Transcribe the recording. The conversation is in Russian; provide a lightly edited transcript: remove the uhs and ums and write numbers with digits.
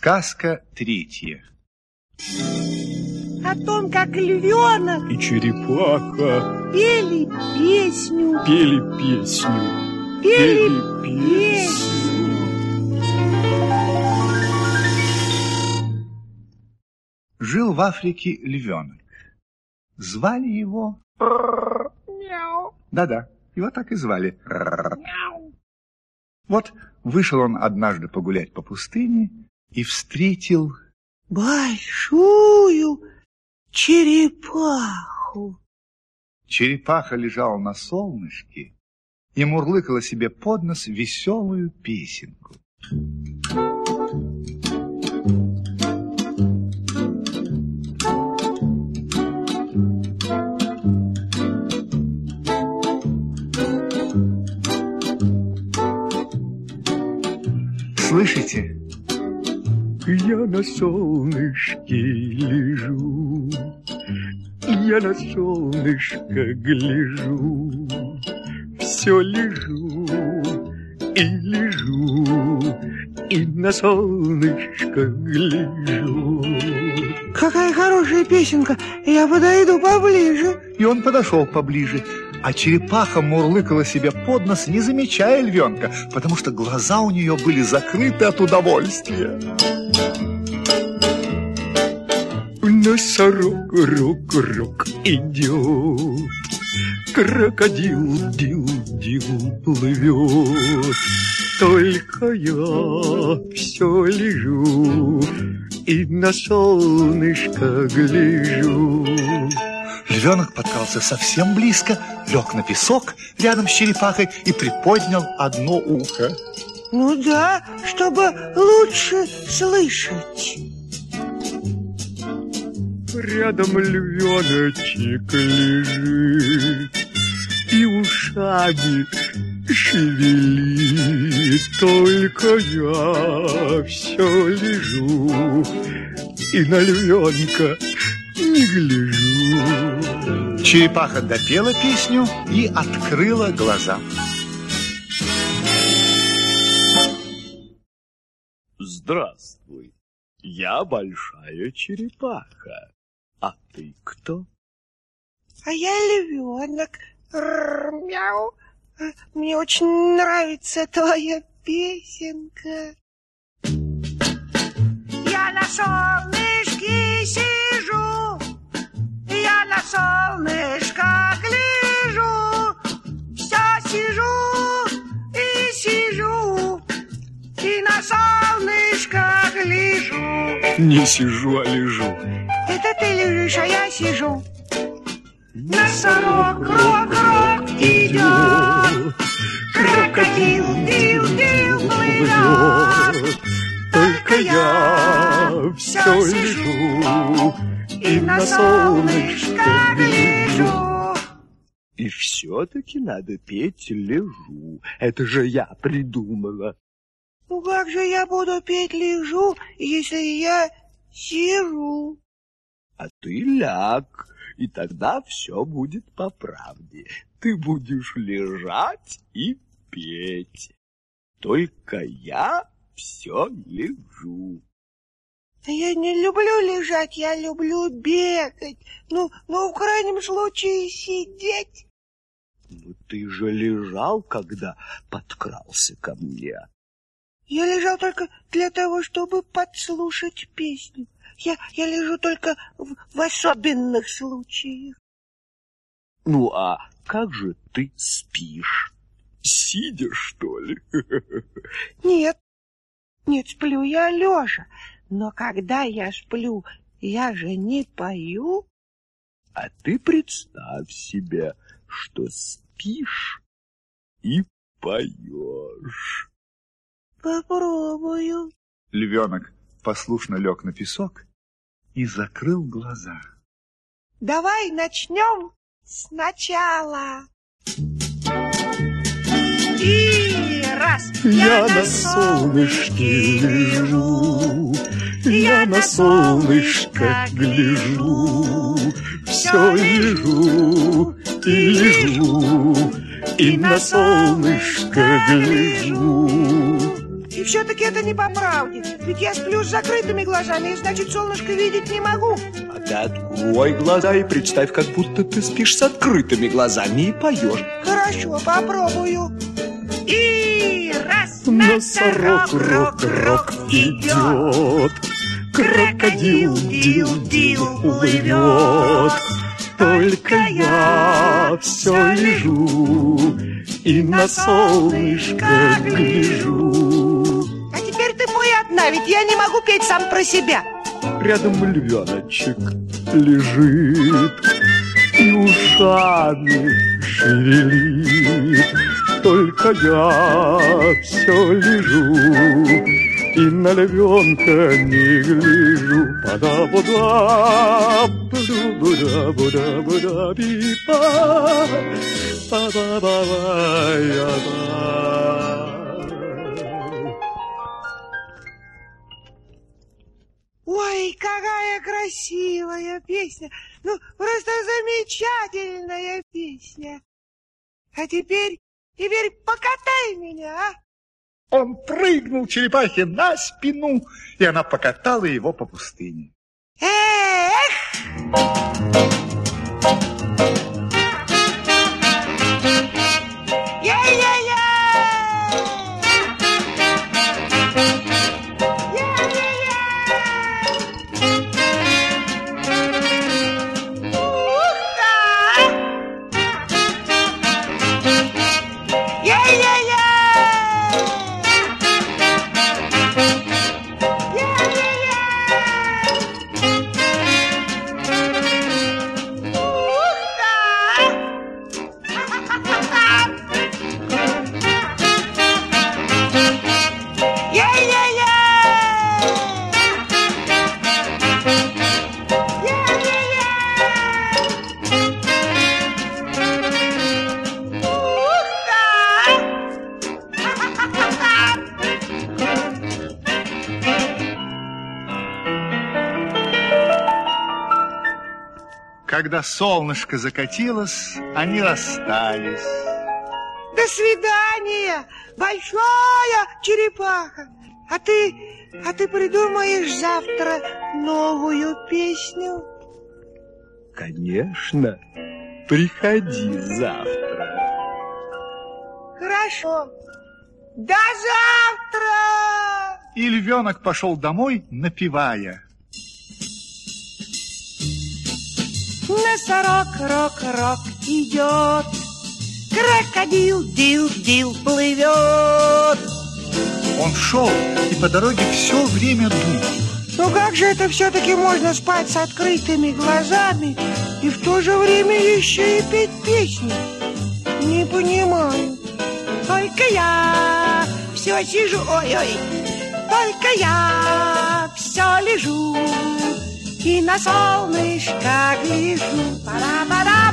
Сказка третья. О том, как львенок и черепаха пели песню. Жил в Африке львенок. Звали его... Мяу. Да-да, его так и звали. Мяу. Вот вышел он однажды погулять по пустыне и встретил... большую черепаху. Черепаха лежала на солнышке и мурлыкала себе под нос веселую песенку. Слышите? Я на солнышке лежу, я на солнышко гляжу, все лежу и лежу, и на солнышко гляжу. Какая хорошая песенка, я подойду поближе. И он подошел поближе, а черепаха мурлыкала себе под нос, не замечая львенка, потому что глаза у нее были закрыты от удовольствия. Носорог, рок идет, крокодил, дил плывет. Только я все лежу и на солнышко гляжу. Львенок подкрался совсем близко, лег на песок рядом с черепахой и приподнял одно ухо. Ну да, чтобы лучше слышать. Рядом львеночек лежит и ушами шевелит. Только я все лежу и на львенка не гляжу. Черепаха допела песню и открыла глаза. Здравствуй, я большая черепаха. А ты кто? А я львенок. Мяу. Мне очень нравится твоя песенка. Я на солнышке сижу, я на солнышко гляжу, все сижу и сижу, и на солнышко гляжу. Не сижу, а лежу. Это ты лежишь, а я сижу. Носорог, рок идет, крокодил, дил плывет. Только я все лежу и на солнышко гляжу. И все-таки надо петь лежу. Это же я придумала. Ну как же я буду петь лежу, если я сижу? А ты ляг, и тогда все будет по правде. Ты будешь лежать и петь. Только я все лежу. Я не люблю лежать, я люблю бегать. Ну, в крайнем случае сидеть. Ну, ты же лежал, когда подкрался ко мне. Я лежал только для того, чтобы подслушать песню. Я лежу только в особенных случаях. Ну, а как же ты спишь? Сидя, что ли? Нет, сплю я лежа. Но когда я сплю, я же не пою. А ты представь себе, что спишь и поешь. Попробую. Львенок послушно лег на песок и закрыл глаза. Давай начнем сначала. И раз. Я на солнышке лежу, я на солнышко гляжу, все лежу и лежу, и на солнышко гляжу. И И все-таки это не по правде. Ведь я сплю с закрытыми глазами, и значит, солнышко видеть не могу. А ты открой глаза и представь, как будто ты спишь с открытыми глазами и поешь. Хорошо, попробую. И раз, Носорог, рок, идет, крокодил, дил, плывет. Только я все лежу и на солнышко гляжу. А теперь ты пой одна, ведь я не могу петь сам про себя. Рядом львеночек лежит и ушами шевелит. Только я все лежу и на львенка не гляжу. Па-да-ба-да, бу-да-бу-да-бу-да-бу-да-би-ба, па-ба-ба-ба-я-ба. Ой, какая красивая песня. Ну, просто замечательная песня. А теперь покатай меня, а? Он прыгнул черепахе на спину, и она покатала его по пустыне. Эх! Когда солнышко закатилось, они расстались. До свидания, большая черепаха. А ты придумаешь завтра новую песню? Конечно, приходи завтра. Хорошо. До завтра! И львенок пошел домой, напевая. Носорог, рок, идет, крокодил, дил, плывет. Он шел и по дороге все время думал. Ну как же это все-таки можно спать с открытыми глазами и в то же время еще и петь песни? Не понимаю. Только я все сижу, ой-ой, только я все лежу и на солнышко гляжу. Пара-пара.